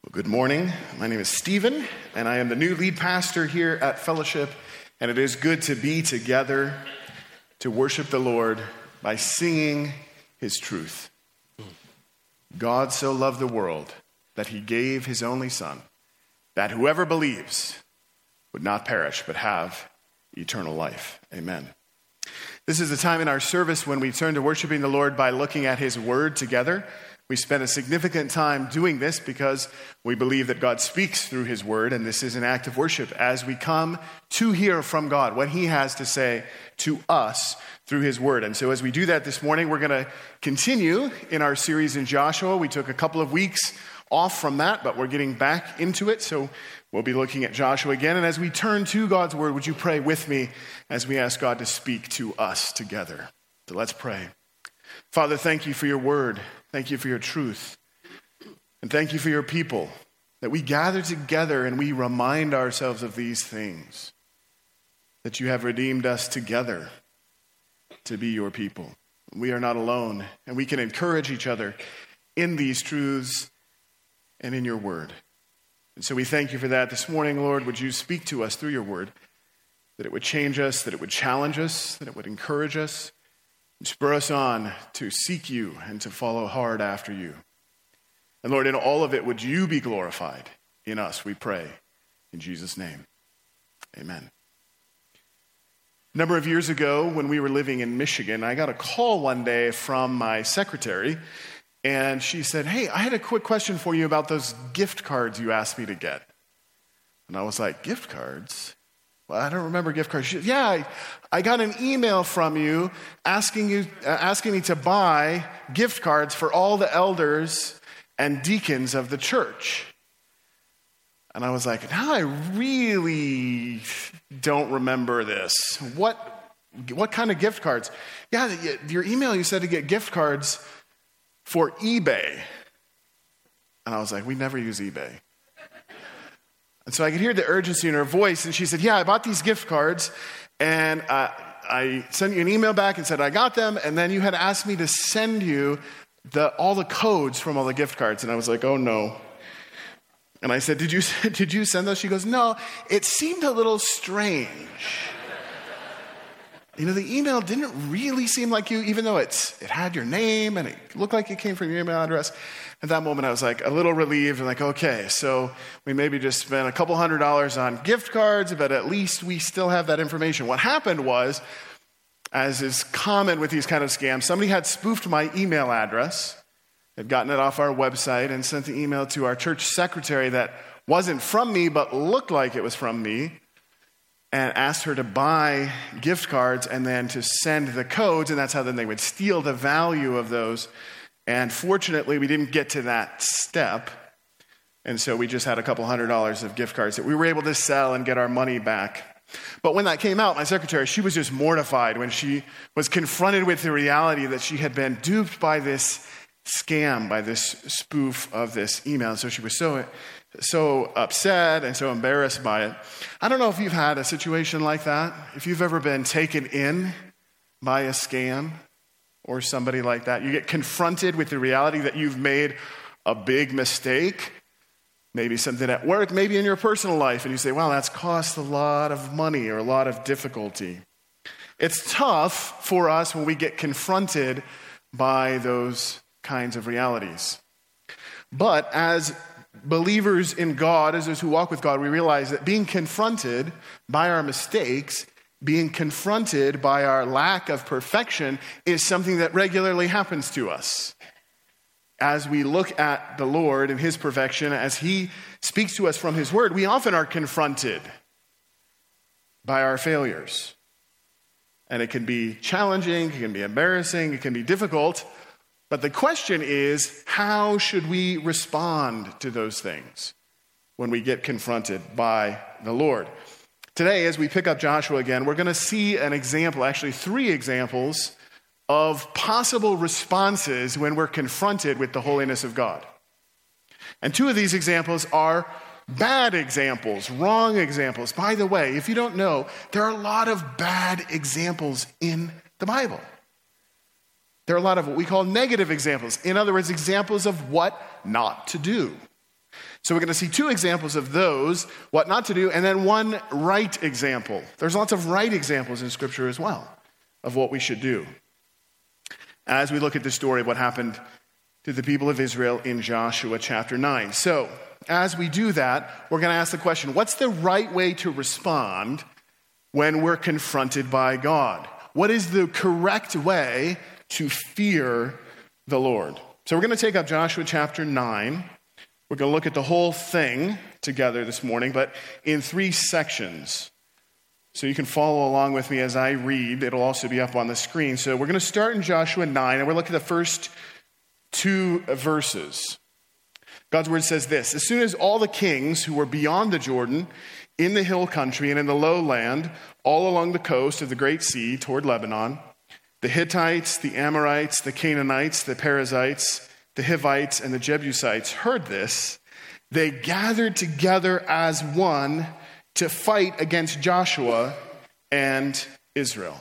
Well, good morning. My name is Stephen, and I am the new lead pastor here at Fellowship, and it is good to be together to worship the Lord by singing His truth. God so loved the world that He gave His only Son, that whoever believes would not perish but have eternal life. Amen. This is the time in our service when we turn to worshiping the Lord by looking at His Word together. We spend a significant time doing this because we believe that God speaks through His Word, and this is an act of worship as we come to hear from God what He has to say to us through His Word. And so as we do that this morning, we're going to continue in our series in Joshua. We took a couple of weeks off from that, but we're getting back into it, so we'll be looking at Joshua again. And as we turn to God's Word, would you pray with me as we ask God to speak to us together? So let's pray. Father, thank you for your Word. Thank you for your truth. And thank you for your people, that we gather together and we remind ourselves of these things, that you have redeemed us together to be your people. We are not alone, and we can encourage each other in these truths and in your word. And so we thank you for that this morning, Lord. Would you speak to us through your word, that it would change us, that it would challenge us, that it would encourage us, and spur us on to seek you and to follow hard after you. And Lord, in all of it, would you be glorified in us, we pray. In Jesus' name, amen. A number of years ago, when we were living in Michigan, I got a call one day from my secretary, and she said, "Hey, I had a quick question for you about those gift cards you asked me to get." And I was like, "Gift cards? Well, I don't remember gift cards." She said, "Yeah, I got an email from you asking me to buy gift cards for all the elders and deacons of the church." And I was like, "Now I really don't remember this. What kind of gift cards?" "Yeah, your email, you said to get gift cards for eBay." And I was like, "We never use eBay." And so I could hear the urgency in her voice, and she said, "Yeah, I bought these gift cards, and I sent you an email back and said I got them, and then you had asked me to send you all the codes from all the gift cards." And I was like, "Oh no." And I said, did you send those?" She goes, "No, it seemed a little strange. You know, the email didn't really seem like you, even though it had your name and it looked like it came from your email address." At that moment, I was like a little relieved and like, okay, so we maybe just spent a couple $100 on gift cards, but at least we still have that information. What happened was, as is common with these kind of scams, somebody had spoofed my email address, had gotten it off our website, and sent the email to our church secretary that wasn't from me, but looked like it was from me, and asked her to buy gift cards and then to send the codes, and that's how then they would steal the value of those. And fortunately, we didn't get to that step, and so we just had a couple $100 of gift cards that we were able to sell and get our money back. But when that came out, my secretary, she was just mortified when she was confronted with the reality that she had been duped by this scam, by this spoof of this email. So she was so upset and so embarrassed by it. I don't know if you've had a situation like that, if you've ever been taken in by a scam or somebody like that. You get confronted with the reality that you've made a big mistake, maybe something at work, maybe in your personal life, and you say, "Wow, that's cost a lot of money or a lot of difficulty." It's tough for us when we get confronted by those kinds of realities. But as believers in God, as those who walk with God, we realize that being confronted by our mistakes, being confronted by our lack of perfection, is something that regularly happens to us. As we look at the Lord and His perfection, as He speaks to us from His Word, we often are confronted by our failures. And it can be challenging, it can be embarrassing, it can be difficult. But the question is, how should we respond to those things when we get confronted by the Lord? Today, as we pick up Joshua again, we're going to see an example, actually 3 examples of possible responses when we're confronted with the holiness of God. And 2 of these examples are bad examples, wrong examples. By the way, if you don't know, there are a lot of bad examples in the Bible. There are a lot of what we call negative examples. In other words, examples of what not to do. So we're going to see two examples of those, what not to do, and then one right example. There's lots of right examples in Scripture as well of what we should do, as we look at the story of what happened to the people of Israel in Joshua chapter 9. So as we do that, we're going to ask the question, what's the right way to respond when we're confronted by God? What is the correct way to fear the Lord? So we're going to take up Joshua chapter 9. We're going to look at the whole thing together this morning, but in 3 sections. So you can follow along with me as I read. It'll also be up on the screen. So we're going to start in Joshua 9, and we'll look at the first 2 verses. God's word says this: as soon as all the kings who were beyond the Jordan, in the hill country and in the lowland, all along the coast of the Great Sea toward Lebanon, the Hittites, the Amorites, the Canaanites, the Perizzites, the Hivites, and the Jebusites heard this, they gathered together as one to fight against Joshua and Israel.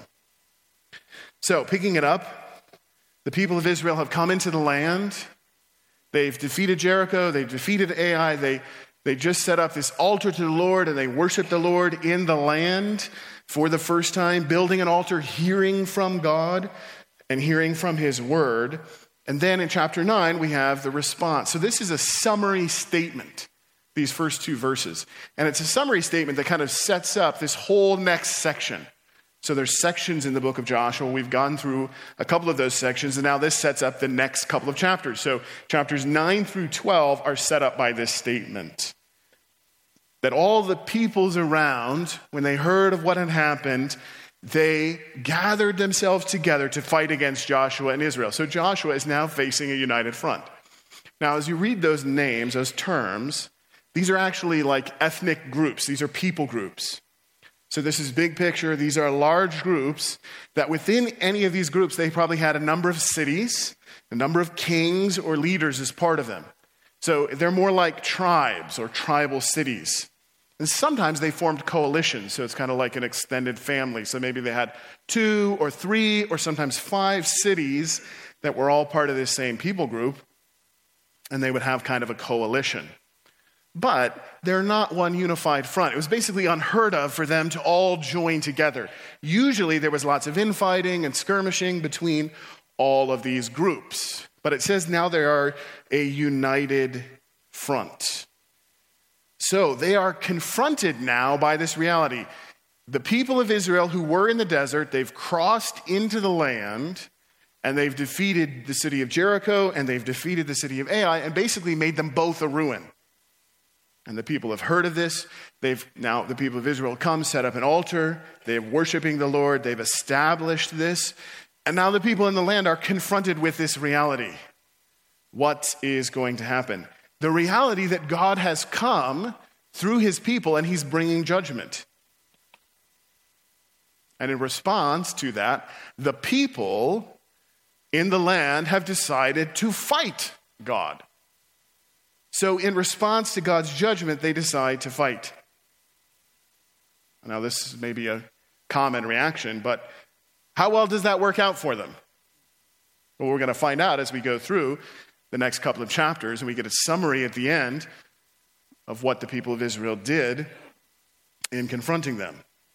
So, picking it up, the people of Israel have come into the land. They've defeated Jericho. They've defeated Ai. They just set up this altar to the Lord, and they worship the Lord in the land for the first time, building an altar, hearing from God and hearing from his word. And then in chapter 9, we have the response. So this is a summary statement, these first 2 verses. And it's a summary statement that kind of sets up this whole next section. So there's sections in the book of Joshua. We've gone through a couple of those sections, and now this sets up the next couple of chapters. So chapters 9 through 12 are set up by this statement. That all the peoples around, when they heard of what had happened, they gathered themselves together to fight against Joshua and Israel. So Joshua is now facing a united front. Now, as you read those names, those terms, these are actually like ethnic groups. These are people groups. So this is big picture. These are large groups that within any of these groups, they probably had a number of cities, a number of kings or leaders as part of them. So they're more like tribes or tribal cities. And sometimes they formed coalitions, so it's kind of like an extended family. So maybe they had 2 or 3 or sometimes 5 cities that were all part of this same people group, and they would have kind of a coalition. But they're not one unified front. It was basically unheard of for them to all join together. Usually there was lots of infighting and skirmishing between all of these groups. But it says now they are a united front. So they are confronted now by this reality. The people of Israel who were in the desert, they've crossed into the land, and they've defeated the city of Jericho, and they've defeated the city of Ai, and basically made them both a ruin. And the people have heard of this. Now the people of Israel come, set up an altar. They're worshiping the Lord. They've established this. And now the people in the land are confronted with this reality. What is going to happen? The reality that God has come through his people and he's bringing judgment. And in response to that, the people in the land have decided to fight God. So in response to God's judgment, they decide to fight. Now this may be a common reaction, but how well does that work out for them? Well, we're going to find out as we go through the next couple of chapters, and we get a summary at the end of what the people of Israel did in confronting them.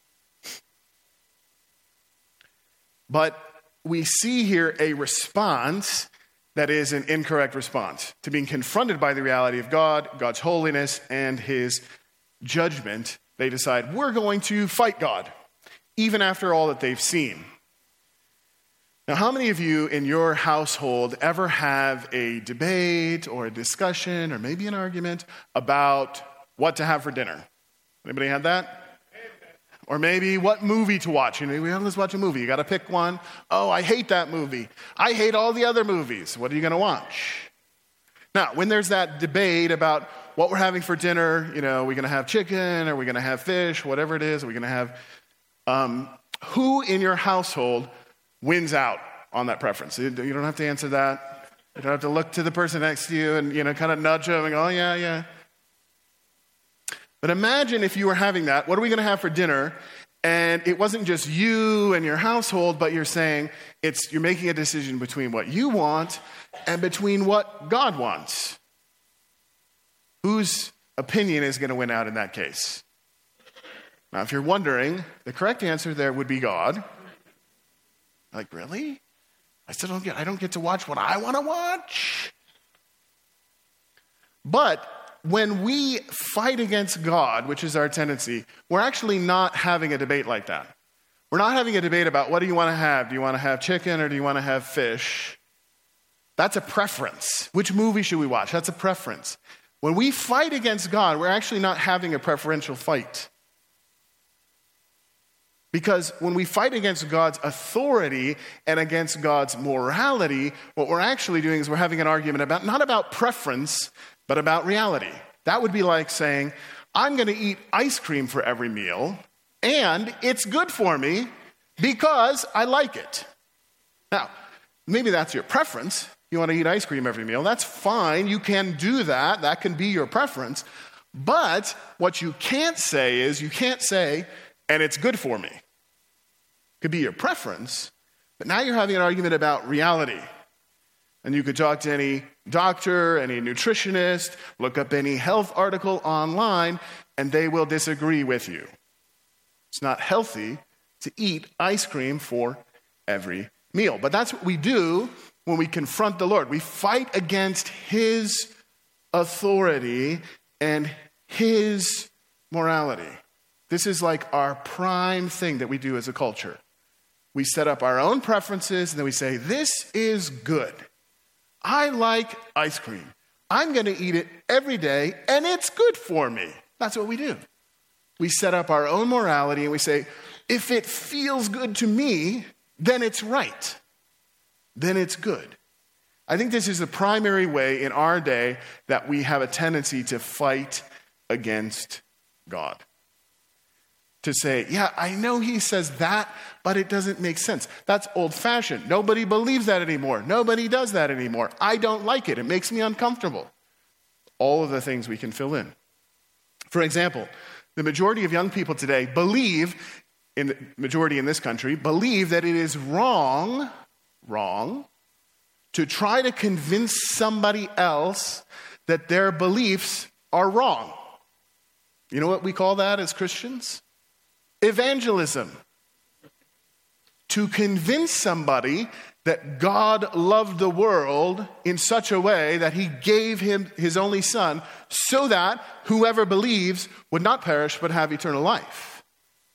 But we see here a response that is an incorrect response to being confronted by the reality of God, God's holiness, and his judgment. They decide, we're going to fight God, even after all that they've seen. Now, how many of you in your household ever have a debate or a discussion or maybe an argument about what to have for dinner? Anybody had that? Or maybe what movie to watch. Let's watch a movie. You got to pick one. Oh, I hate that movie. I hate all the other movies. What are you going to watch? Now, when there's that debate about what we're having for dinner, are we going to have chicken? Are we going to have fish? Whatever it is, are we going to have... who in your household wins out on that preference? You don't have to answer that. You don't have to look to the person next to you and, kind of nudge them and go, oh, yeah. But imagine if you were having that. What are we going to have for dinner? And it wasn't just you and your household, but you're saying you're making a decision between what you want and between what God wants. whose opinion is going to win out in that case? Now, if you're wondering, the correct answer there would be God. Like, really? I don't get to watch what I want to watch? But when we fight against God, which is our tendency, we're actually not having a debate like that. We're not having a debate about what do you want to have? Do you want to have chicken or do you want to have fish? That's a preference. Which movie should we watch? That's a preference. When we fight against God, we're actually not having a preferential fight. Because when we fight against God's authority and against God's morality, what we're actually doing is we're having an argument about, not about preference, but about reality. That would be like saying, I'm going to eat ice cream for every meal, and it's good for me because I like it. Now, maybe that's your preference. You want to eat ice cream every meal. That's fine. You can do that. That can be your preference. But what you can't say is, and it's good for me. Could be your preference, but now you're having an argument about reality. And you could talk to any doctor, any nutritionist, look up any health article online, and they will disagree with you. It's not healthy to eat ice cream for every meal. But that's what we do when we confront the Lord. We fight against his authority and his morality. This is like our prime thing that we do as a culture. We set up our own preferences and then we say, this is good. I like ice cream. I'm going to eat it every day and it's good for me. That's what we do. We set up our own morality and we say, if it feels good to me, then it's right. Then it's good. I think this is the primary way in our day that we have a tendency to fight against God. To say, yeah, I know he says that, but it doesn't make sense. That's old-fashioned. Nobody believes that anymore. Nobody does that anymore. I don't like it. It makes me uncomfortable. All of the things we can fill in. For example, the majority of young people today the majority in this country, believe that it is wrong to try to convince somebody else that their beliefs are wrong. You know what we call that as Christians? Evangelism. To convince somebody that God loved the world in such a way that he gave him his only son so that whoever believes would not perish but have eternal life.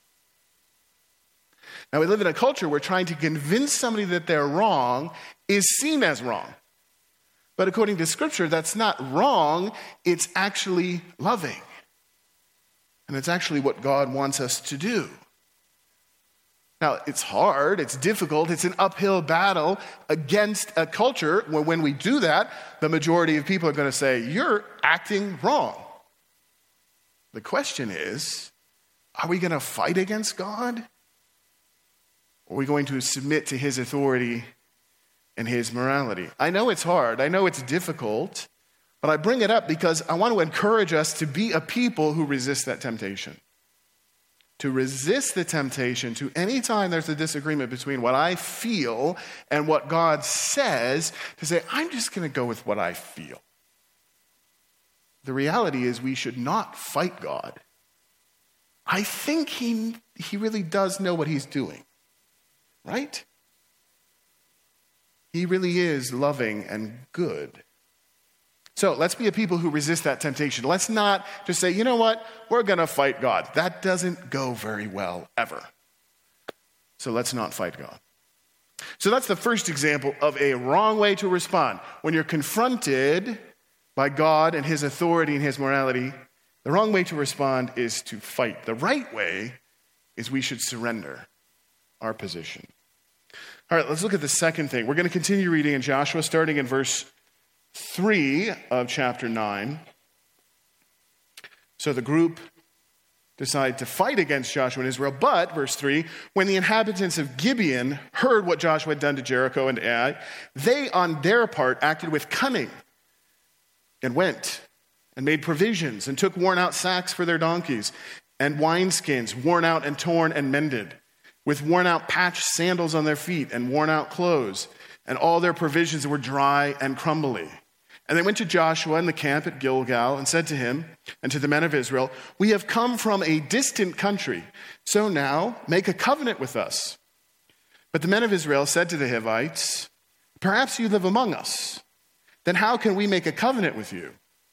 Now we live in a culture where trying to convince somebody that they're wrong is seen as wrong. But according to Scripture, that's not wrong, it's actually loving. And it's actually what God wants us to do. Now, it's hard, it's difficult, it's an uphill battle against a culture where when we do that, the majority of people are going to say, you're acting wrong. The question is, are we going to fight against God? Or are we going to submit to his authority and his morality? I know it's hard, I know it's difficult, but I bring it up because I want to encourage us to be a people who resist that temptation. To resist the temptation to any time there's a disagreement between what I feel and what God says, to say, I'm just going to go with what I feel. The reality is we should not fight God. I think he really does know what he's doing, right? He really is loving and good. So let's be a people who resist that temptation. Let's not just say, you know what, we're going to fight God. That doesn't go very well ever. So let's not fight God. So that's the first example of a wrong way to respond. When you're confronted by God and his authority and his morality, the wrong way to respond is to fight. The right way is we should surrender our position. All right, let's look at the second thing. We're going to continue reading in Joshua, starting in verse 3 of chapter 9. So the group decide to fight against Joshua and Israel. But, verse 3, when the inhabitants of Gibeon heard what Joshua had done to Jericho and Ai, they on their part acted with cunning and went and made provisions and took worn out sacks for their donkeys and wineskins worn out and torn and mended, with worn out patched sandals on their feet and worn out clothes. And all their provisions were dry and crumbly. And they went to Joshua in the camp at Gilgal and said to him and to the men of Israel, "We have come from a distant country, so now make a covenant with us." But the men of Israel said to the Hivites, "Perhaps you live among us. Then how can we make a covenant with you?"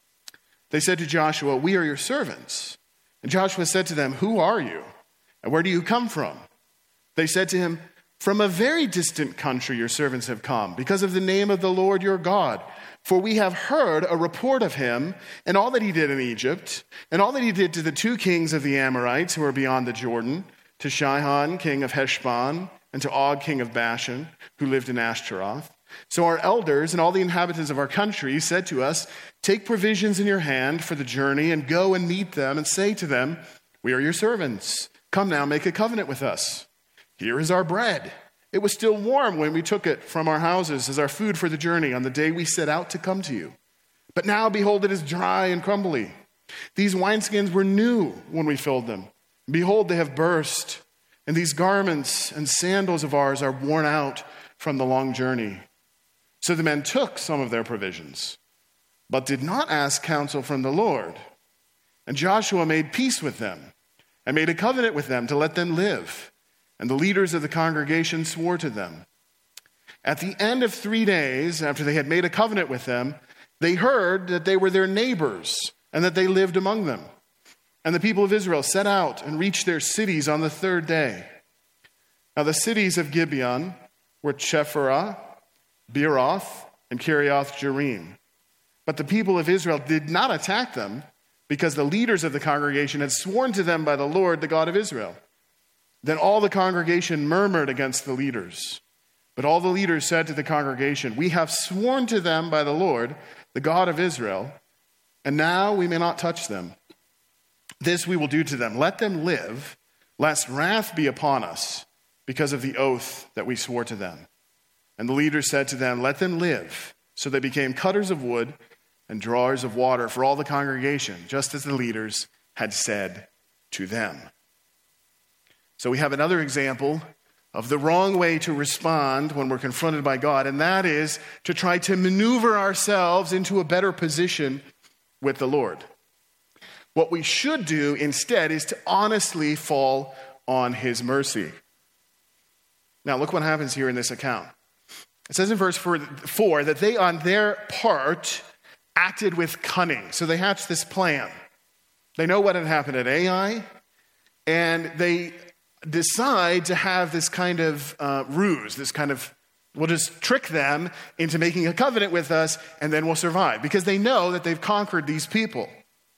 They said to Joshua, "We are your servants." And Joshua said to them, "Who are you? And where do you come from?" They said to him, "From a very distant country your servants have come, because of the name of the Lord your God. For we have heard a report of him and all that he did in Egypt, and all that he did to the two kings of the Amorites who are beyond the Jordan, to Sihon, king of Heshbon, and to Og, king of Bashan, who lived in Ashtaroth. So our elders and all the inhabitants of our country said to us, 'Take provisions in your hand for the journey and go and meet them and say to them, "We are your servants. Come now, make a covenant with us. Here is our bread. It was still warm when we took it from our houses as our food for the journey on the day we set out to come to you. But now, behold, it is dry and crumbly. These wineskins were new when we filled them. Behold, they have burst, and these garments and sandals of ours are worn out from the long journey." So the men took some of their provisions, but did not ask counsel from the Lord. And Joshua made peace with them and made a covenant with them to let them live. And the leaders of the congregation swore to them. At the end of 3 days, after they had made a covenant with them, they heard that they were their neighbors and that they lived among them. And the people of Israel set out and reached their cities on the 3rd day. Now the cities of Gibeon were Chephirah, Beeroth, and Kiriath Jearim. But the people of Israel did not attack them, because the leaders of the congregation had sworn to them by the Lord, the God of Israel. Then all the congregation murmured against the leaders. But all the leaders said to the congregation, "We have sworn to them by the Lord, the God of Israel, and now we may not touch them. This we will do to them. Let them live, lest wrath be upon us because of the oath that we swore to them." And the leaders said to them, "Let them live." So they became cutters of wood and drawers of water for all the congregation, just as the leaders had said to them. So we have another example of the wrong way to respond when we're confronted by God, and that is to try to maneuver ourselves into a better position with the Lord. What we should do instead is to honestly fall on his mercy. Now look what happens here in this account. It says in verse 4 that they on their part acted with cunning. So they hatched this plan. They know what had happened at Ai, and they decide to have this kind of ruse, this kind of, we'll just trick them into making a covenant with us, and then we'll survive, because they know that they've conquered these people.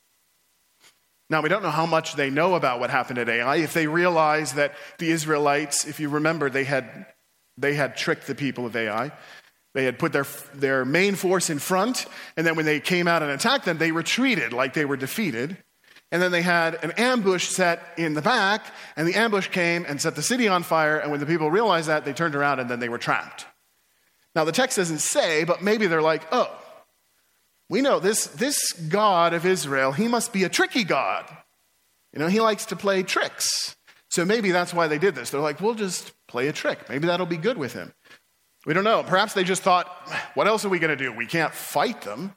Now, we don't know how much they know about what happened at Ai. If they realize that the Israelites, if you remember, they had tricked the people of Ai. They had put their main force in front, and then when they came out and attacked them, they retreated like they were defeated. And then they had an ambush set in the back, and the ambush came and set the city on fire, and when the people realized that, they turned around and then they were trapped. Now, the text doesn't say, but maybe they're like, "Oh, we know this God of Israel, he must be a tricky God. You know, he likes to play tricks. So maybe that's why they did this. They're like, we'll just play a trick. Maybe that'll be good with him." We don't know. Perhaps they just thought, what else are we going to do? We can't fight them,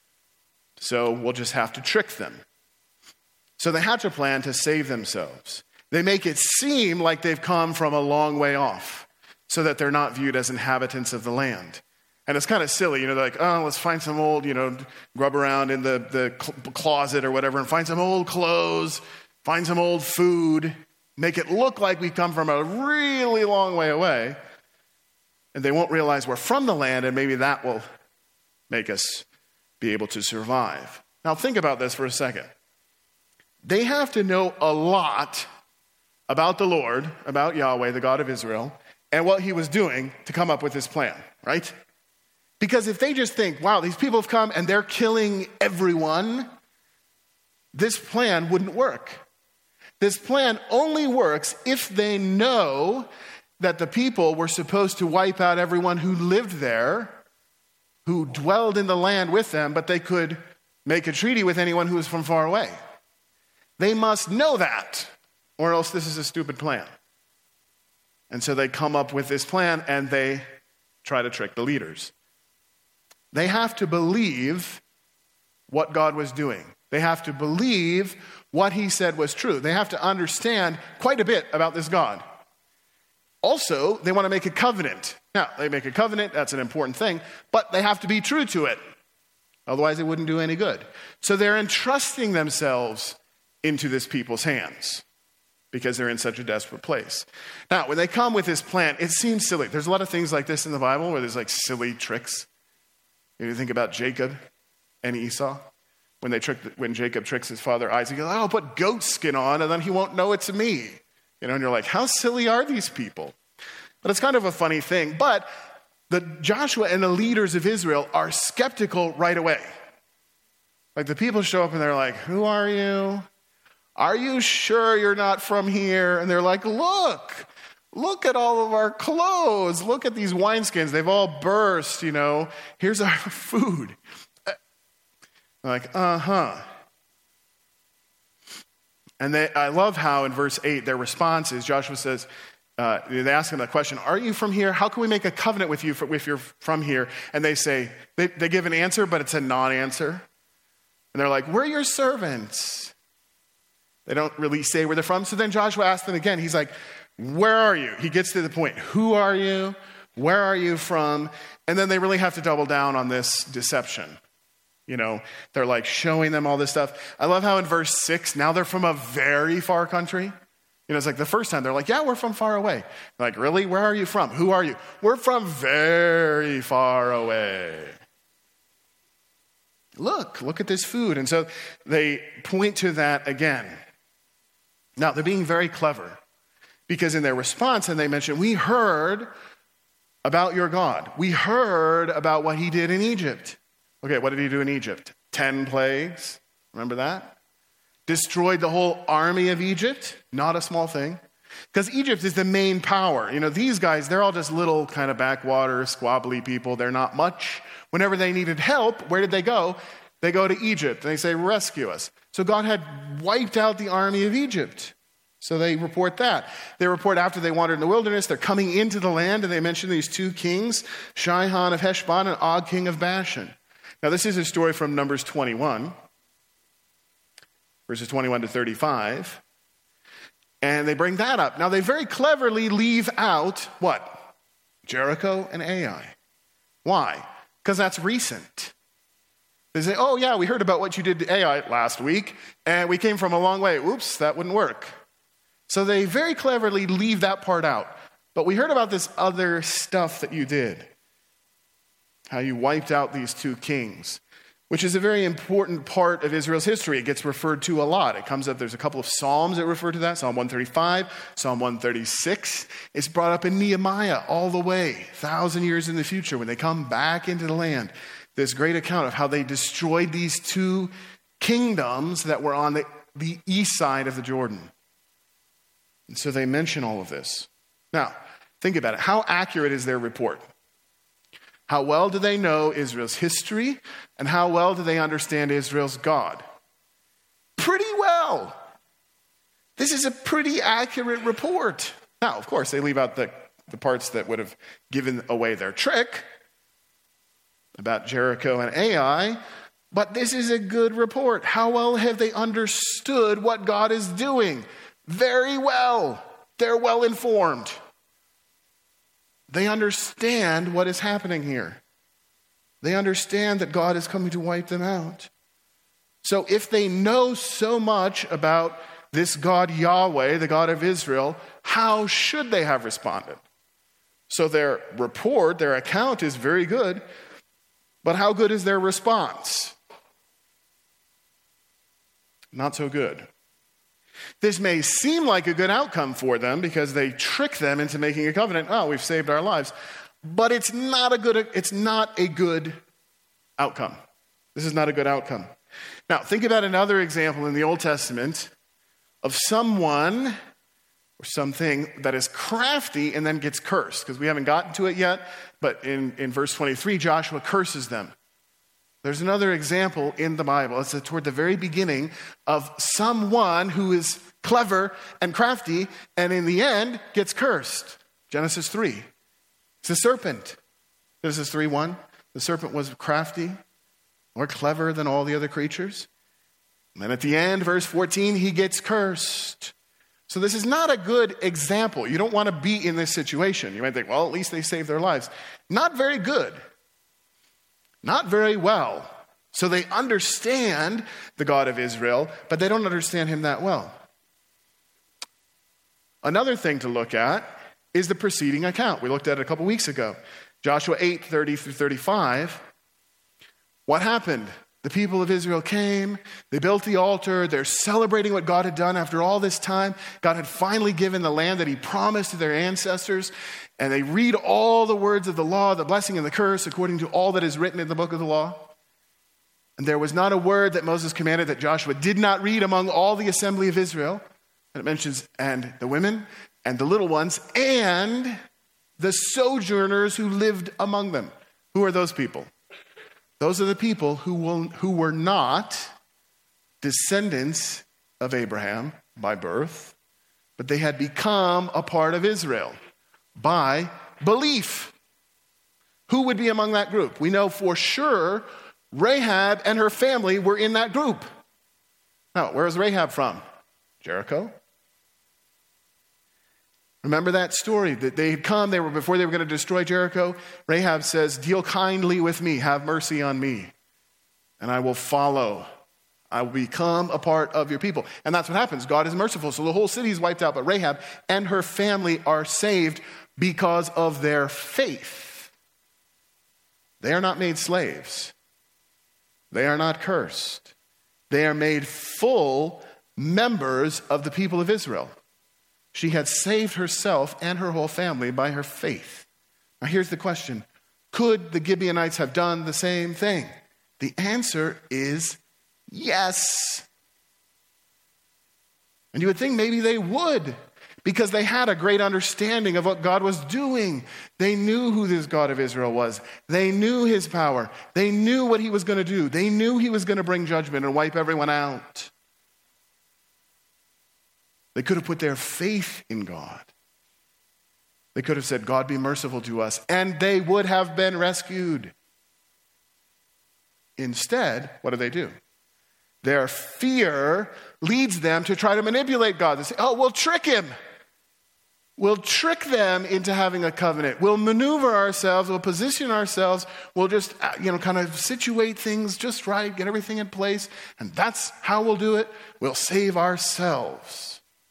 so we'll just have to trick them. So they hatch a plan to save themselves. They make it seem like they've come from a long way off so that they're not viewed as inhabitants of the land. And it's kind of silly, they're like, "Oh, let's find some old, grub around in the closet or whatever and find some old clothes, find some old food, make it look like we come from a really long way away." And they won't realize we're from the land, and maybe that will make us be able to survive. Now think about this for a second. They have to know a lot about the Lord, about Yahweh, the God of Israel, and what he was doing to come up with this plan, right? Because if they just think, wow, these people have come and they're killing everyone, this plan wouldn't work. This plan only works if they know that the people were supposed to wipe out everyone who lived there, who dwelled in the land with them, but they could make a treaty with anyone who was from far away. They must know that, or else this is a stupid plan. And so they come up with this plan and they try to trick the leaders. They have to believe what God was doing. They have to believe what he said was true. They have to understand quite a bit about this God. Also, they want to make a covenant. Now, they make a covenant, that's an important thing, but they have to be true to it. Otherwise, it wouldn't do any good. So they're entrusting themselves into this people's hands because they're in such a desperate place. Now, when they come with this plan, it seems silly. There's a lot of things like this in the Bible where there's like silly tricks. You think about Jacob and Esau. When Jacob tricks his father Isaac, he's like, I'll put goat skin on and then he won't know it's me. And you're like, how silly are these people? But it's kind of a funny thing. But Joshua and the leaders of Israel are skeptical right away. Like the people show up and they're like, who are you? Are you sure you're not from here? And they're like, look at all of our clothes. Look at these wineskins. They've all burst, Here's our food. They're like, And I love how in verse 8, their response is, Joshua says, they ask him that question, are you from here? How can we make a covenant with you if you're from here? And they say, they give an answer, but it's a non-answer. And they're like, we're your servants. They don't really say where they're from. So then Joshua asks them again. He's like, where are you? He gets to the point. Who are you? Where are you from? And then they really have to double down on this deception. They're like showing them all this stuff. I love how in verse 6, now they're from a very far country. It's like the first time they're like, yeah, we're from far away. They're like, really? Where are you from? Who are you? We're from very far away. Look at this food. And so they point to that again. Now, they're being very clever because in their response, and they mention, we heard about your God. We heard about what he did in Egypt. Okay, what did he do in Egypt? 10 plagues. Remember that? Destroyed the whole army of Egypt. Not a small thing. Because Egypt is the main power. These guys, they're all just little kind of backwater, squabbly people. They're not much. Whenever they needed help, where did they go? They go to Egypt and they say, rescue us. So God had wiped out the army of Egypt. So they report that. They report after they wandered in the wilderness, they're coming into the land, and they mention these two kings, Sihon of Heshbon and Og, king of Bashan. Now, this is a story from Numbers 21, verses 21 to 35. And they bring that up. Now, they very cleverly leave out what? Jericho and Ai. Why? Because that's recent. They say, oh, yeah, we heard about what you did to Ai last week, and we came from a long way. Oops, that wouldn't work. So they very cleverly leave that part out. But we heard about this other stuff that you did. How you wiped out these two kings, which is a very important part of Israel's history. It gets referred to a lot. It comes up, there's a couple of Psalms that refer to that. Psalm 135, Psalm 136. It's brought up in Nehemiah all the way, 1,000 years in the future, when they come back into the land. This great account of how they destroyed these two kingdoms that were on the east side of the Jordan. And so they mention all of this. Now, think about it. How accurate is their report? How well do they know Israel's history? And how well do they understand Israel's God? Pretty well. This is a pretty accurate report. Now, of course, they leave out the parts that would have given away their trick about Jericho and Ai, but this is a good report. How well have they understood what God is doing? Very well. They're well informed. They understand what is happening here. They understand that God is coming to wipe them out. So if they know so much about this God Yahweh, the God of Israel, how should they have responded? So their report, their account is very good, but how good is their response? Not so good. This may seem like a good outcome for them because they trick them into making a covenant. Oh, we've saved our lives. But it's not a good outcome. This is not a good outcome. Now, think about another example in the Old Testament of someone or something that is crafty and then gets cursed, because we haven't gotten to it yet, but in verse 23, Joshua curses them. There's another example in the Bible. It's toward the very beginning of someone who is clever and crafty and in the end gets cursed. Genesis 3. It's the serpent. Genesis 3:1. The serpent was crafty, more clever than all the other creatures. And then at the end, verse 14, he gets cursed. So this is not a good example. You don't want to be in this situation. You might think, well, at least they saved their lives. Not very good. Not very well. So they understand the God of Israel, but they don't understand him that well. Another thing to look at is the preceding account. We looked at it a couple weeks ago. Joshua 8, 30 through 35. What happened? The people of Israel came, they built the altar, they're celebrating what God had done after all this time. God had finally given the land that he promised to their ancestors, and they read all the words of the law, the blessing and the curse, according to all that is written in the book of the law. And there was not a word that Moses commanded that Joshua did not read among all the assembly of Israel. And it mentions, and the women, and the little ones, and the sojourners who lived among them. Who are those people? Those are the people who were not descendants of Abraham by birth, but they had become a part of Israel by belief. Who would be among that group? We know for sure Rahab and her family were in that group. Now, where is Rahab from? Jericho. Remember that story that they had come, before they were going to destroy Jericho. Rahab says, deal kindly with me, have mercy on me, and I will follow. I will become a part of your people. And that's what happens. God is merciful. So the whole city is wiped out, but Rahab and her family are saved because of their faith. They are not made slaves. They are not cursed. They are made full members of the people of Israel. She had saved herself and her whole family by her faith. Now here's the question. Could the Gibeonites have done the same thing? The answer is yes. And you would think maybe they would, because they had a great understanding of what God was doing. They knew who this God of Israel was. They knew his power. They knew what he was going to do. They knew he was going to bring judgment and wipe everyone out. They could have put their faith in God. They could have said, God, be merciful to us, and they would have been rescued. Instead, what do? Their fear leads them to try to manipulate God. They say, oh, we'll trick him. We'll trick them into having a covenant. We'll maneuver ourselves. We'll position ourselves. We'll just, kind of situate things just right, get everything in place, and that's how we'll do it. We'll save ourselves.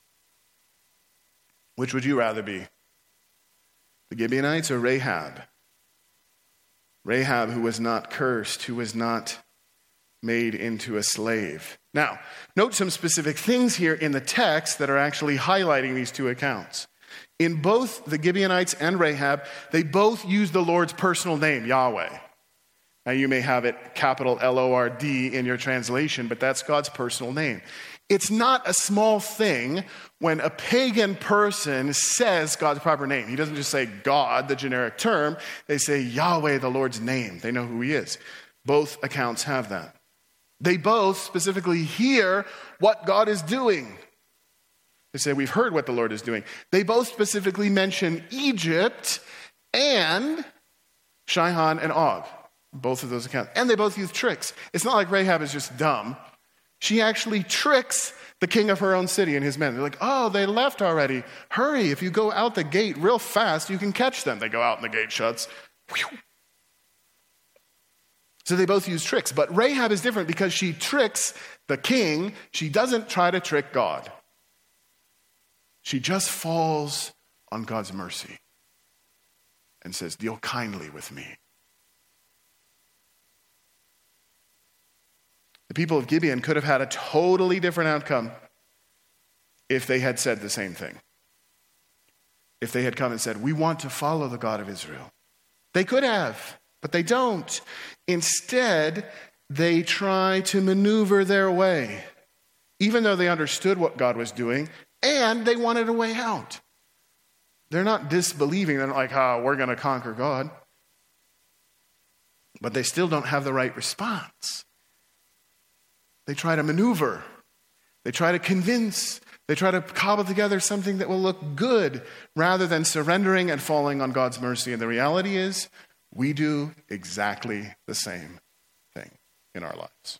Which would you rather be? The Gibeonites or Rahab? Rahab, who was not cursed, who was not made into a slave. Now, note some specific things here in the text that are actually highlighting these two accounts. In both the Gibeonites and Rahab, they both use the Lord's personal name, Yahweh. Now, you may have it capital L-O-R-D in your translation, but that's God's personal name. It's not a small thing when a pagan person says God's proper name. He doesn't just say God, the generic term. They say Yahweh, the Lord's name. They know who he is. Both accounts have that. They both specifically hear what God is doing. They say, we've heard what the Lord is doing. They both specifically mention Egypt and Sihon and Og. Both of those accounts. And they both use tricks. It's not like Rahab is just dumb. She actually tricks the king of her own city and his men. They're like, oh, they left already. Hurry, if you go out the gate real fast, you can catch them. They go out and the gate shuts. Whew. So they both use tricks. But Rahab is different because she tricks the king. She doesn't try to trick God. She just falls on God's mercy and says, deal kindly with me. The people of Gibeon could have had a totally different outcome if they had said the same thing. If they had come and said, we want to follow the God of Israel. They could have, but they don't. Instead, they try to maneuver their way, even though they understood what God was doing, and they wanted a way out. They're not disbelieving. They're not like, we're going to conquer God. But they still don't have the right response. They try to maneuver. They try to convince. They try to cobble together something that will look good rather than surrendering and falling on God's mercy. And the reality is, we do exactly the same thing in our lives.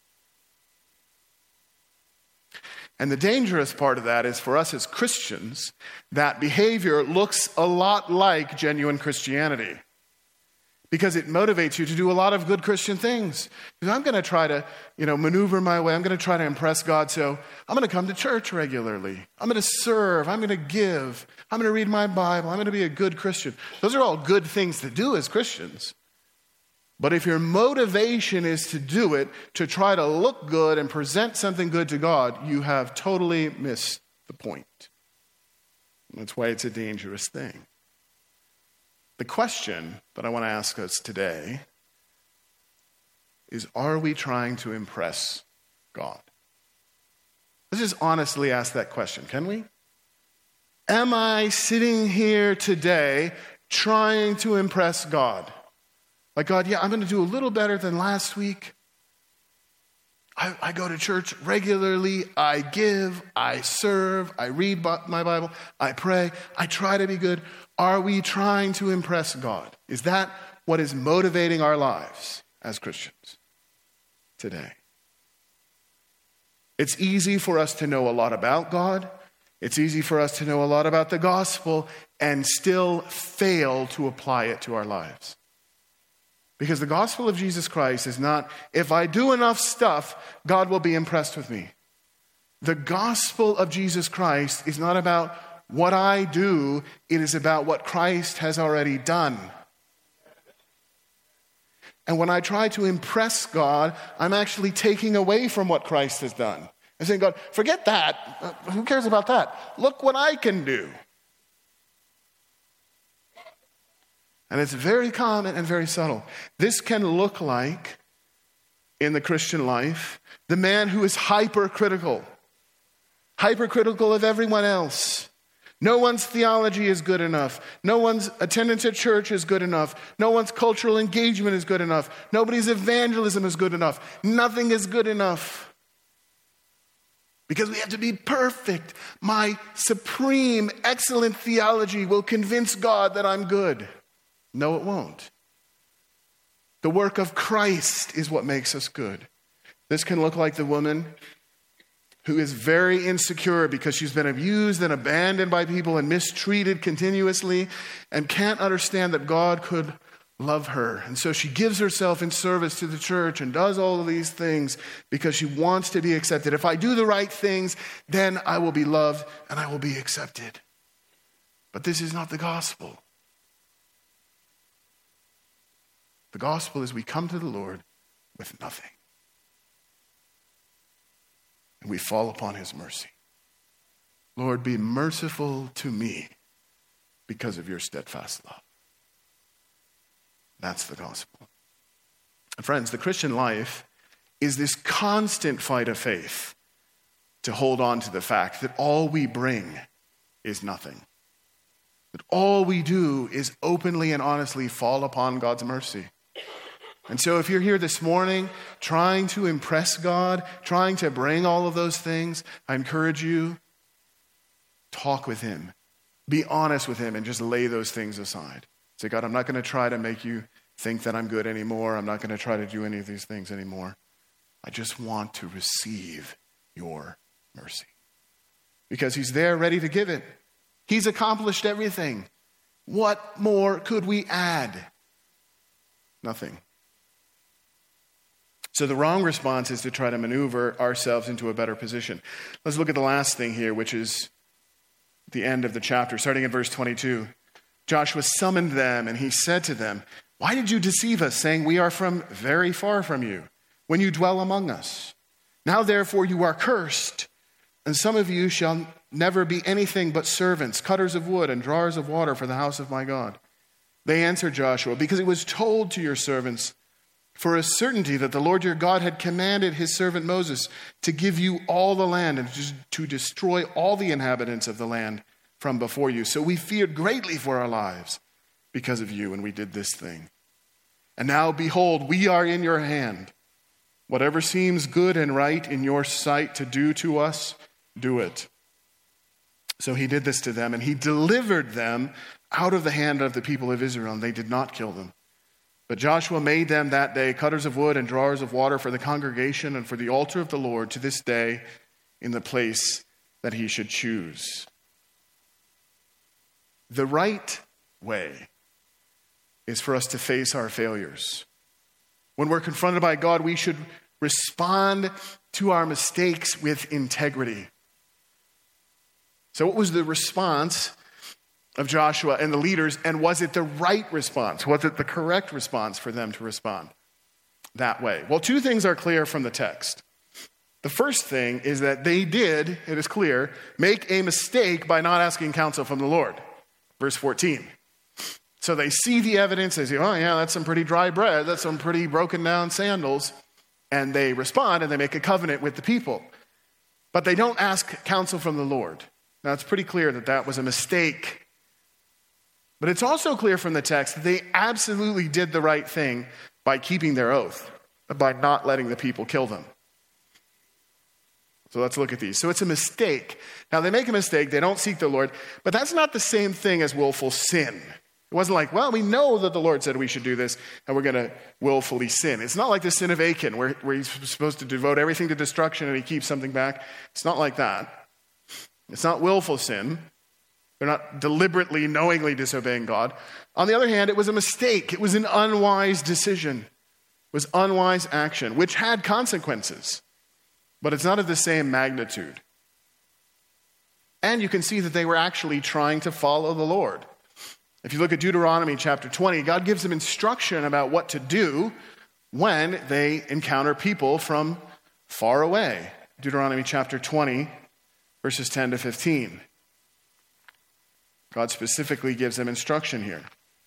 And the dangerous part of that is for us as Christians, that behavior looks a lot like genuine Christianity because it motivates you to do a lot of good Christian things. Because I'm going to try to, maneuver my way. I'm going to try to impress God. So I'm going to come to church regularly. I'm going to serve. I'm going to give. I'm going to read my Bible. I'm going to be a good Christian. Those are all good things to do as Christians. But if your motivation is to do it, to try to look good and present something good to God, you have totally missed the point. That's why it's a dangerous thing. The question that I want to ask us today is, are we trying to impress God? Let's just honestly ask that question, can we? Am I sitting here today trying to impress God? Like, God, yeah, I'm going to do a little better than last week. I go to church regularly. I give. I serve. I read my Bible. I pray. I try to be good. Are we trying to impress God? Is that what is motivating our lives as Christians today? It's easy for us to know a lot about God. It's easy for us to know a lot about the gospel and still fail to apply it to our lives. Because the gospel of Jesus Christ is not, if I do enough stuff, God will be impressed with me. The gospel of Jesus Christ is not about what I do, it is about what Christ has already done. And when I try to impress God, I'm actually taking away from what Christ has done. I'm saying, God, forget that. Who cares about that? Look what I can do. And it's very common and very subtle. This can look like, in the Christian life, the man who is hypercritical of everyone else. No one's theology is good enough. No one's attendance at church is good enough. No one's cultural engagement is good enough. Nobody's evangelism is good enough. Nothing is good enough. Because we have to be perfect. My supreme, excellent theology will convince God that I'm good. No, it won't. The work of Christ is what makes us good. This can look like the woman who is very insecure because she's been abused and abandoned by people and mistreated continuously and can't understand that God could love her. And so she gives herself in service to the church and does all of these things because she wants to be accepted. If I do the right things, then I will be loved and I will be accepted. But this is not the gospel. The gospel is we come to the Lord with nothing. And we fall upon his mercy. Lord, be merciful to me because of your steadfast love. That's the gospel. And friends, the Christian life is this constant fight of faith to hold on to the fact that all we bring is nothing. That all we do is openly and honestly fall upon God's mercy. And so if you're here this morning trying to impress God, trying to bring all of those things, I encourage you, talk with him. Be honest with him and just lay those things aside. Say, God, I'm not going to try to make you think that I'm good anymore. I'm not going to try to do any of these things anymore. I just want to receive your mercy. Because he's there ready to give it. He's accomplished everything. What more could we add? Nothing. So the wrong response is to try to maneuver ourselves into a better position. Let's look at the last thing here, which is the end of the chapter, starting in verse 22. Joshua summoned them and he said to them, "Why did you deceive us, saying we are from very far from you, when you dwell among us? Now therefore you are cursed, and some of you shall never be anything but servants, cutters of wood and drawers of water for the house of my God." They answered Joshua, "Because it was told to your servants for a certainty that the Lord your God had commanded his servant Moses to give you all the land and to destroy all the inhabitants of the land from before you. So we feared greatly for our lives because of you, and we did this thing. And now, behold, we are in your hand. Whatever seems good and right in your sight to do to us, do it." So he did this to them, and he delivered them out of the hand of the people of Israel, and they did not kill them. But Joshua made them that day cutters of wood and drawers of water for the congregation and for the altar of the Lord to this day in the place that he should choose. The right way is for us to face our failures. When we're confronted by God, we should respond to our mistakes with integrity. So what was the response of Joshua and the leaders, and was it the right response? Was it the correct response for them to respond that way? Well, two things are clear from the text. The first thing is that they did, it is clear, make a mistake by not asking counsel from the Lord. Verse 14. So they see the evidence, they say, oh yeah, that's some pretty dry bread, that's some pretty broken down sandals, and they respond and they make a covenant with the people. But they don't ask counsel from the Lord. Now it's pretty clear that that was a mistake. But it's also clear from the text that they absolutely did the right thing by keeping their oath, by not letting the people kill them. So let's look at these. So it's a mistake. Now they make a mistake, they don't seek the Lord, but that's not the same thing as willful sin. It wasn't like, well, we know that the Lord said we should do this, and we're going to willfully sin. It's not like the sin of Achan, where he's supposed to devote everything to destruction and he keeps something back. It's not like that. It's not willful sin. They're not deliberately, knowingly disobeying God. On the other hand, it was a mistake. It was an unwise decision. It was unwise action, which had consequences. But it's not of the same magnitude. And you can see that they were actually trying to follow the Lord. If you look at Deuteronomy chapter 20, God gives them instruction about what to do when they encounter people from far away. Deuteronomy chapter 20, verses 10 to 15. God specifically gives them instruction here.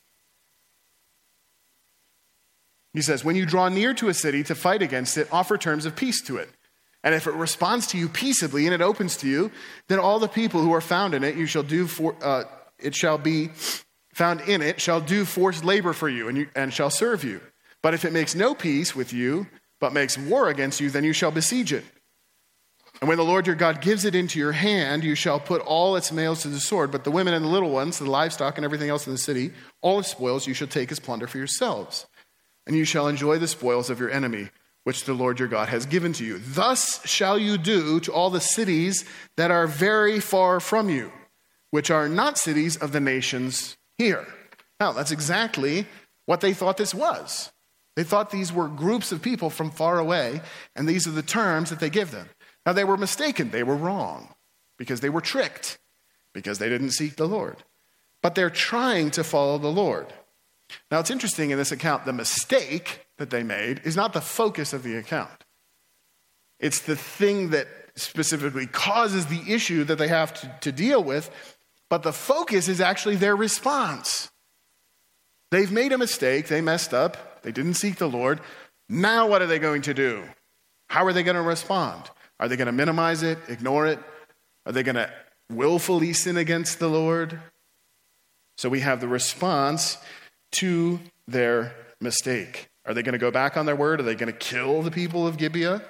He says, when you draw near to a city to fight against it, offer terms of peace to it. And if it responds to you peaceably and it opens to you, then all the people who are found in it, it shall be found in it, shall do forced labor for you and shall serve you. But if it makes no peace with you, but makes war against you, then you shall besiege it. And when the Lord your God gives it into your hand, you shall put all its males to the sword, but the women and the little ones, the livestock and everything else in the city, all its spoils you shall take as plunder for yourselves. And you shall enjoy the spoils of your enemy, which the Lord your God has given to you. Thus shall you do to all the cities that are very far from you, which are not cities of the nations here. Now, that's exactly what they thought this was. They thought these were groups of people from far away, and these are the terms that they give them. Now, they were mistaken. They were wrong because they were tricked, because they didn't seek the Lord. But they're trying to follow the Lord. Now, it's interesting in this account, the mistake that they made is not the focus of the account. It's the thing that specifically causes the issue that they have to deal with, but the focus is actually their response. They've made a mistake. They messed up. They didn't seek the Lord. Now what are they going to do? How are they going to respond? Are they going to minimize it, ignore it? Are they going to willfully sin against the Lord? So we have the response to their mistake. Are they going to go back on their word? Are they going to kill the people of Gibeah?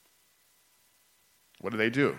What do they do?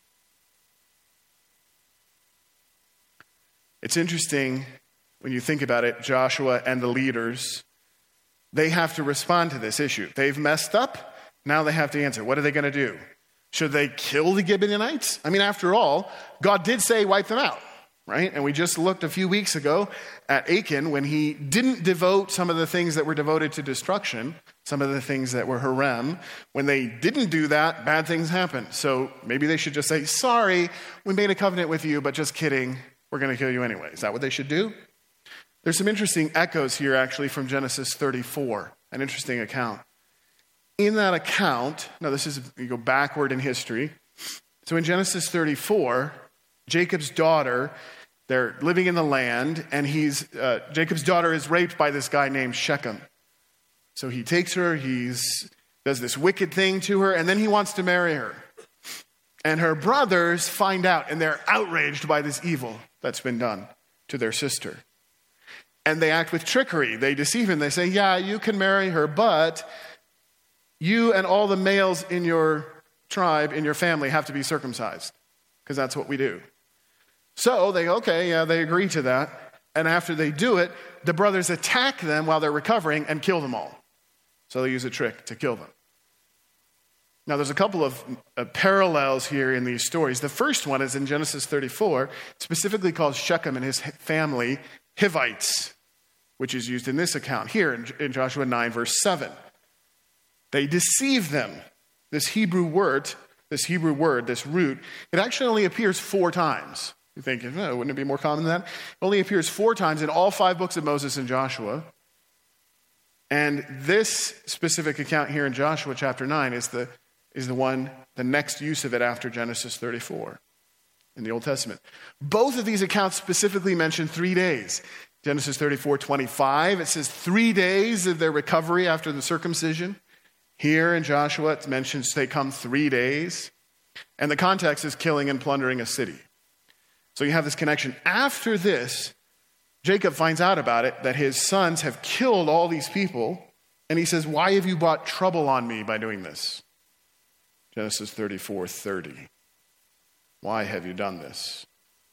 It's interesting when you think about it, Joshua and the leaders, they have to respond to this issue. They've messed up. Now they have to answer. What are they going to do? Should they kill the Gibeonites? I mean, after all, God did say wipe them out, right? And we just looked a few weeks ago at Achan when he didn't devote some of the things that were devoted to destruction, some of the things that were harem. When they didn't do that, bad things happened. So maybe they should just say, sorry, we made a covenant with you, but just kidding. We're going to kill you anyway. Is that what they should do? There's some interesting echoes here, actually, from Genesis 34, an interesting account. In that account, now this is, you go backward in history. So in Genesis 34, Jacob's daughter, they're living in the land, and Jacob's daughter is raped by this guy named Shechem. So he takes her, does this wicked thing to her, and then he wants to marry her. And her brothers find out, and they're outraged by this evil that's been done to their sister. And they act with trickery. They deceive him. They say, yeah, you can marry her, but you and all the males in your tribe, in your family, have to be circumcised, because that's what we do. So they go, okay, yeah, they agree to that. And after they do it, the brothers attack them while they're recovering and kill them all. So they use a trick to kill them. Now, there's a couple of parallels here in these stories. The first one is in Genesis 34, specifically called Shechem and his family Hivites, which is used in this account here in Joshua 9, verse 7. They deceive them. This Hebrew word, this root, it actually only appears 4 times. You think, wouldn't it be more common than that? It only appears 4 times in all 5 books of Moses and Joshua. And this specific account here in Joshua chapter 9 is the next use of it after Genesis 34 in the Old Testament. Both of these accounts specifically mention 3 days. Genesis 34:25, it says 3 days of their recovery after the circumcision. Here in Joshua, it mentions they come 3 days. And the context is killing and plundering a city. So you have this connection. After this, Jacob finds out about it, that his sons have killed all these people. And he says, why have you brought trouble on me by doing this? Genesis 34:30. Why have you done this?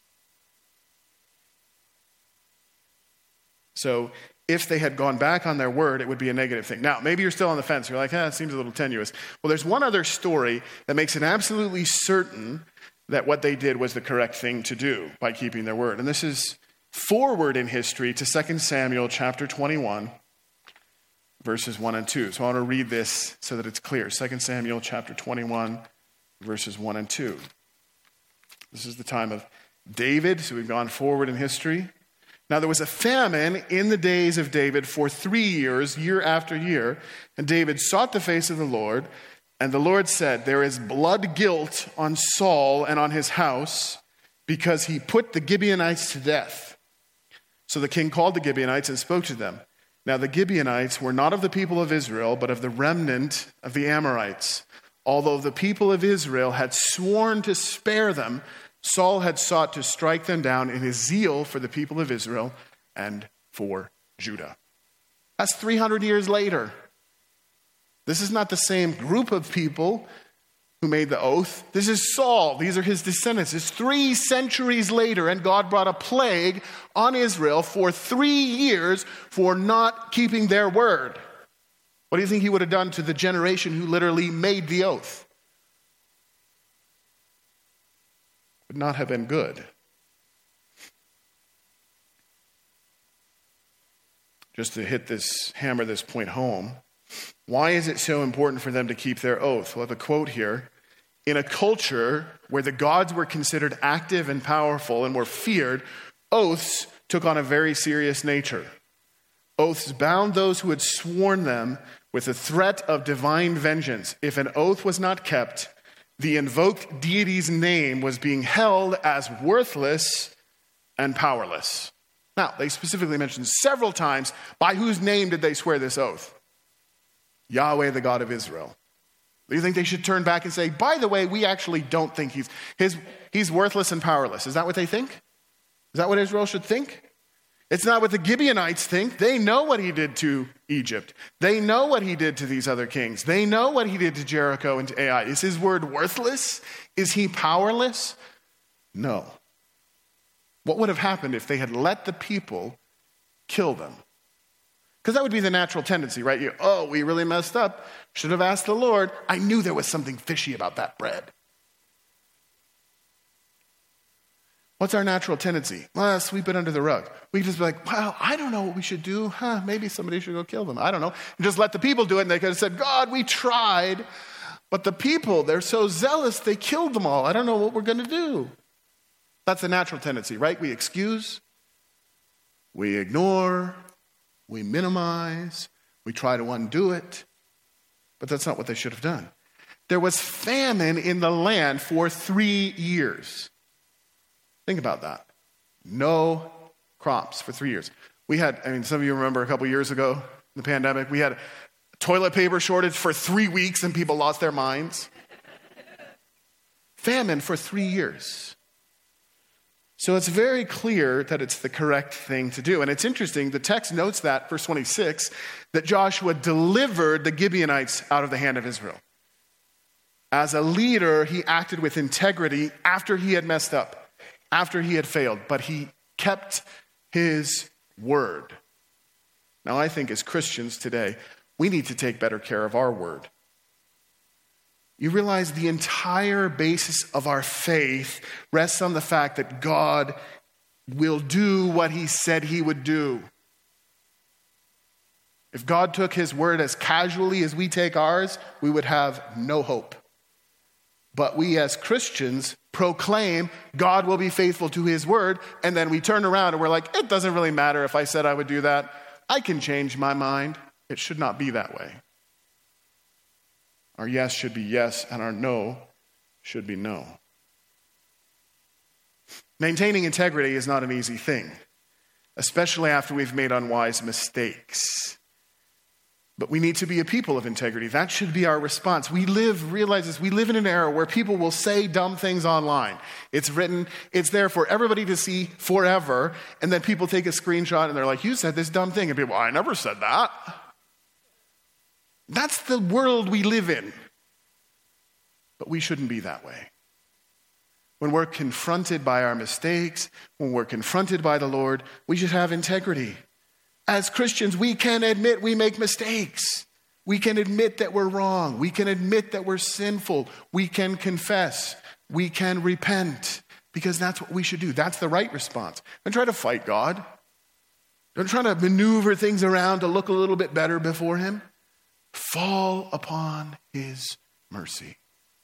So if they had gone back on their word, it would be a negative thing. Now, maybe you're still on the fence. You're like, it seems a little tenuous. Well, there's one other story that makes it absolutely certain that what they did was the correct thing to do by keeping their word. And this is forward in history to 2 Samuel chapter 21, verses 1 and 2. So I want to read this so that it's clear. 2 Samuel chapter 21, verses 1 and 2. This is the time of David, so we've gone forward in history. Now there was a famine in the days of David for 3 years, year after year, and David sought the face of the Lord, and the Lord said, there is blood guilt on Saul and on his house, because he put the Gibeonites to death. So the king called the Gibeonites and spoke to them. Now the Gibeonites were not of the people of Israel, but of the remnant of the Amorites. Although the people of Israel had sworn to spare them, Saul had sought to strike them down in his zeal for the people of Israel and for Judah. That's 300 years later. This is not the same group of people who made the oath. This is Saul. These are his descendants. It's 3 centuries later, and God brought a plague on Israel for 3 years for not keeping their word. What do you think he would have done to the generation who literally made the oath? Would not have been good. Just to hammer this point home, why is it so important for them to keep their oath? Well, I have a quote here. In a culture where the gods were considered active and powerful and were feared, oaths took on a very serious nature. Oaths bound those who had sworn them with the threat of divine vengeance. If an oath was not kept, the invoked deity's name was being held as worthless and powerless. Now, they specifically mentioned several times, by whose name did they swear this oath? Yahweh, the God of Israel. Do you think they should turn back and say, by the way, we actually don't think he's worthless and powerless? Is that what they think? Is that what Israel should think? It's not what the Gibeonites think. They know what he did to Egypt. They know what he did to these other kings. They know what he did to Jericho and to Ai. Is his word worthless? Is he powerless? No. What would have happened if they had let the people kill them? Because that would be the natural tendency, right? We really messed up. Should have asked the Lord. I knew there was something fishy about that bread. What's our natural tendency? Well, sweep it under the rug. We just be like, well, I don't know what we should do. Maybe somebody should go kill them. I don't know. And just let the people do it. And they could have said, God, we tried. But the people, they're so zealous, they killed them all. I don't know what we're going to do. That's the natural tendency, right? We excuse. We ignore. We minimize. We try to undo it. But that's not what they should have done. There was famine in the land for 3 years. Think about that. No crops for 3 years. Some of you remember a couple years ago, in the pandemic, we had a toilet paper shortage for 3 weeks and people lost their minds. Famine for 3 years. So it's very clear that it's the correct thing to do. And it's interesting, the text notes that, verse 26, that Joshua delivered the Gibeonites out of the hand of Israel. As a leader, he acted with integrity after he had messed up, after he had failed. But he kept his word. Now, I think as Christians today, we need to take better care of our word. You realize the entire basis of our faith rests on the fact that God will do what he said he would do. If God took his word as casually as we take ours, we would have no hope. But we as Christians proclaim God will be faithful to his word, and then we turn around and we're like, it doesn't really matter if I said I would do that. I can change my mind. It should not be that way. Our yes should be yes, and our no should be no. Maintaining integrity is not an easy thing, especially after we've made unwise mistakes. But we need to be a people of integrity. That should be our response. Realize this, we live in an era where people will say dumb things online. It's written, it's there for everybody to see forever, and then people take a screenshot and they're like, you said this dumb thing. And people, I never said that. That's the world we live in. But we shouldn't be that way. When we're confronted by our mistakes, when we're confronted by the Lord, we should have integrity. As Christians, we can admit we make mistakes. We can admit that we're wrong. We can admit that we're sinful. We can confess. We can repent. Because that's what we should do. That's the right response. Don't try to fight God. Don't try to maneuver things around to look a little bit better before him. Fall upon his mercy.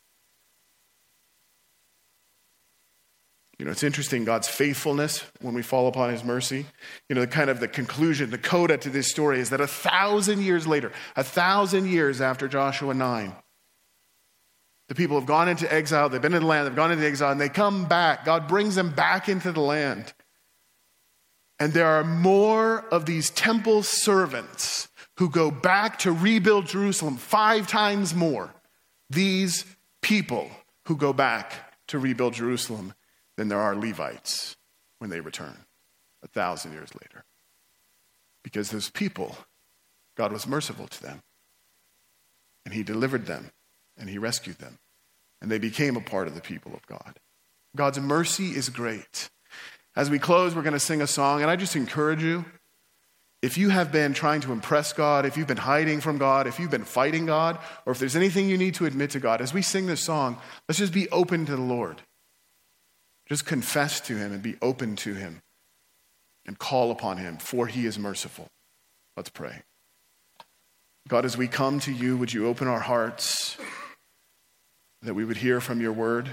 You know, it's interesting, God's faithfulness when we fall upon his mercy. You know, the conclusion, the coda to this story is that 1,000 years later, 1,000 years after Joshua 9, the people have gone into exile, they've been in the land, they've gone into exile, and they come back. God brings them back into the land. And there are more of these temple servants who go back to rebuild Jerusalem, 5 times more. These people who go back to rebuild Jerusalem than there are Levites when they return 1,000 years later. Because those people, God was merciful to them. And he delivered them. And he rescued them. And they became a part of the people of God. God's mercy is great. As we close, we're going to sing a song. And I just encourage you, if you have been trying to impress God, if you've been hiding from God, if you've been fighting God, or if there's anything you need to admit to God, as we sing this song, let's just be open to the Lord. Just confess to him and be open to him and call upon him, for he is merciful. Let's pray. God, as we come to you, would you open our hearts that we would hear from your word,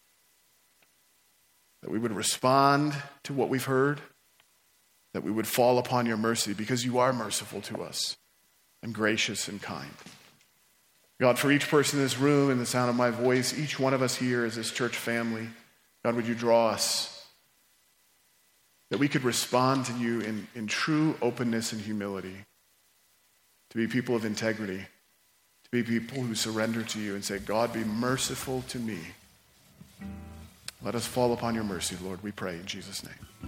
that we would respond to what we've heard, that we would fall upon your mercy because you are merciful to us and gracious and kind. God, for each person in this room and the sound of my voice, each one of us here as this church family, God, would you draw us that we could respond to you in true openness and humility, to be people of integrity, to be people who surrender to you and say, God, be merciful to me. Let us fall upon your mercy, Lord, we pray in Jesus' name.